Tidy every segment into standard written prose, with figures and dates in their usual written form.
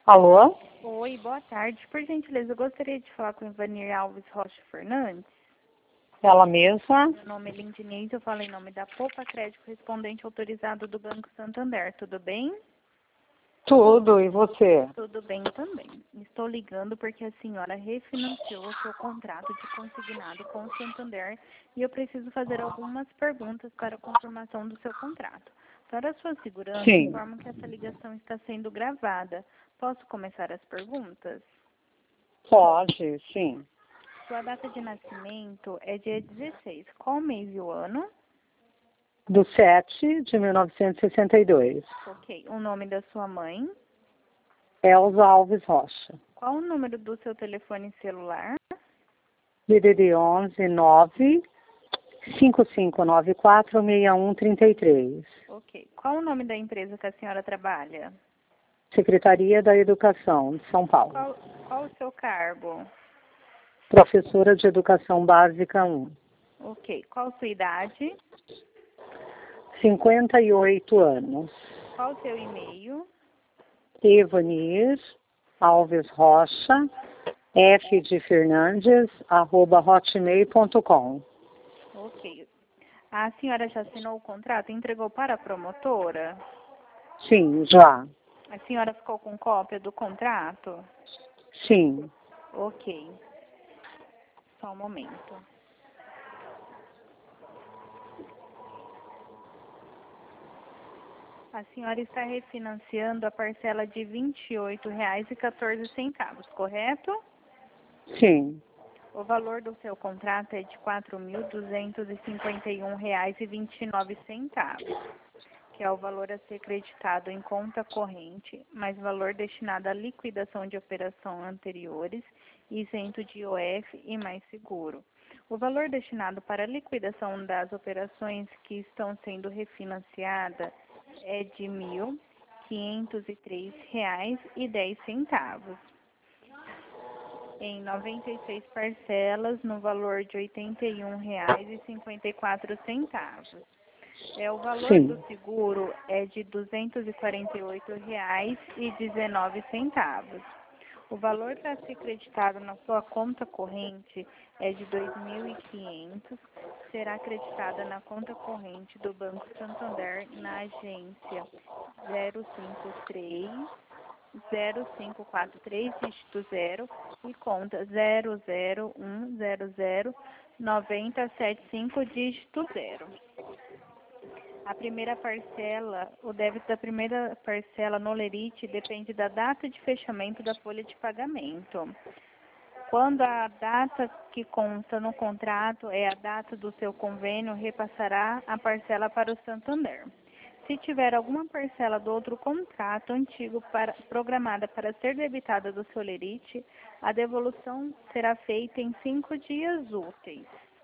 Alô? Oi, boa tarde. Por gentileza, eu gostaria de falar com Ivanir Alves Rocha Fernandes. Ela mesma? Meu nome é Lindinês, eu falo em nome da Poupa Crédito Correspondente Autorizado do Banco Santander. Tudo bem? Tudo, e você? Tudo bem também. Estou ligando porque a senhora refinanciou o seu contrato de consignado com o Santander e eu preciso fazer algumas perguntas para a confirmação do seu contrato. Para a sua segurança, Sim. informo que essa ligação está sendo gravada. Posso começar as perguntas? Pode, sim. Sua data de nascimento é dia 16. Qual mês e o ano? Do 7 de 1962. Ok. O nome da sua mãe? Elza Alves Rocha. Qual o número do seu telefone celular? DDD 11 9 5594 6133. Ok. Qual o nome da empresa que a senhora trabalha? Secretaria da Educação de São Paulo. Qual o seu cargo? Professora de Educação Básica 1. Ok. Qual sua idade? 58 anos. Qual o seu e-mail? Evanir Alves Rocha, F de Fernandes, @hotmail.com. Ok. A senhora já assinou o contrato e entregou para a promotora? Sim, já. A senhora ficou com cópia do contrato? Sim. Ok. Só um momento. A senhora está refinanciando a parcela de R$ 28,14, correto? Sim. O valor do seu contrato é de R$ 4.251,29, que é o valor a ser creditado em conta corrente, mais valor destinado à liquidação de operações anteriores, isento de IOF e mais seguro. O valor destinado para a liquidação das operações que estão sendo refinanciadas é de R$ 1.503,10, em 96 parcelas, no valor de R$ 81,54. O valor Sim. do seguro é de R$ 248,19. O valor para ser creditado na sua conta corrente é de R$ 2.500. Será creditada na conta corrente do Banco Santander na agência 053 0543 dígito 0 e conta 001009075 dígito 0. A primeira parcela, o débito da primeira parcela no lerite depende da data de fechamento da folha de pagamento. Quando a data que consta no contrato é a data do seu convênio, repassará a parcela para o Santander. Se tiver alguma parcela do outro contrato antigo programada para ser debitada do seu lerite, a devolução será feita em 5 dias úteis.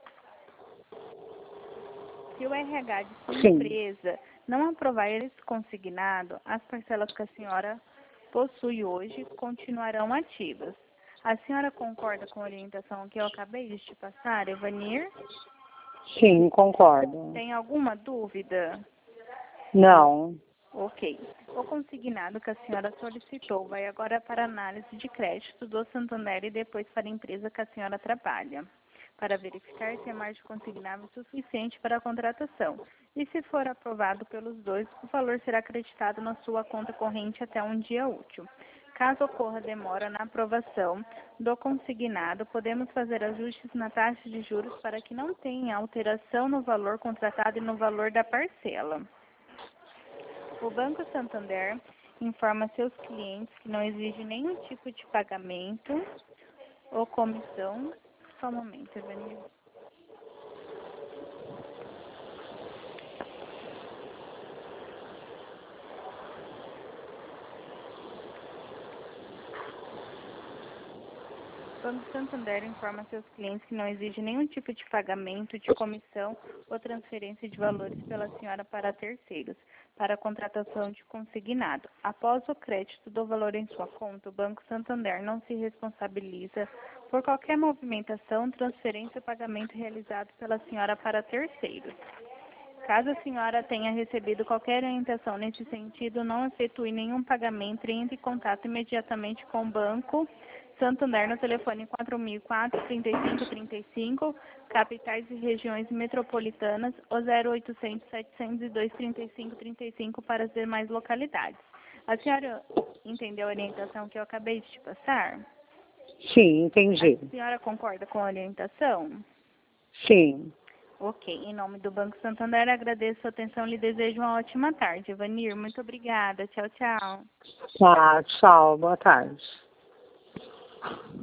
Se o RH de sua empresa não aprovar esse consignado, as parcelas que a senhora possui hoje continuarão ativas. A senhora concorda com a orientação que eu acabei de te passar, Evanir? Sim, concordo. Tem alguma dúvida? Não. Ok. O consignado que a senhora solicitou vai agora para análise de crédito do Santander e depois para a empresa que a senhora trabalha, para verificar se a margem consignável é suficiente para a contratação. E se for aprovado pelos dois, o valor será acreditado na sua conta corrente até um dia útil. Caso ocorra demora na aprovação do consignado, podemos fazer ajustes na taxa de juros para que não tenha alteração no valor contratado e no valor da parcela. O Banco Santander informa seus clientes que não exige nenhum tipo de pagamento ou comissão. Só um momento, Evanir. O Banco Santander informa seus clientes que não exige nenhum tipo de pagamento, de comissão ou transferência de valores pela senhora para terceiros, para a contratação de consignado. Após o crédito do valor em sua conta, o Banco Santander não se responsabiliza por qualquer movimentação, transferência ou pagamento realizado pela senhora para terceiros. Caso a senhora tenha recebido qualquer orientação nesse sentido, não efetue nenhum pagamento e entre em contato imediatamente com o Banco Santander no telefone 4004-3535, capitais e regiões metropolitanas, ou 0800-702-3535 para as demais localidades. A senhora entendeu a orientação que eu acabei de te passar? Sim, entendi. A senhora concorda com a orientação? Sim. Ok. Em nome do Banco Santander, agradeço a sua atenção e lhe desejo uma ótima tarde. Evanir, muito obrigada. Tchau, tchau. Tá, tchau, boa tarde.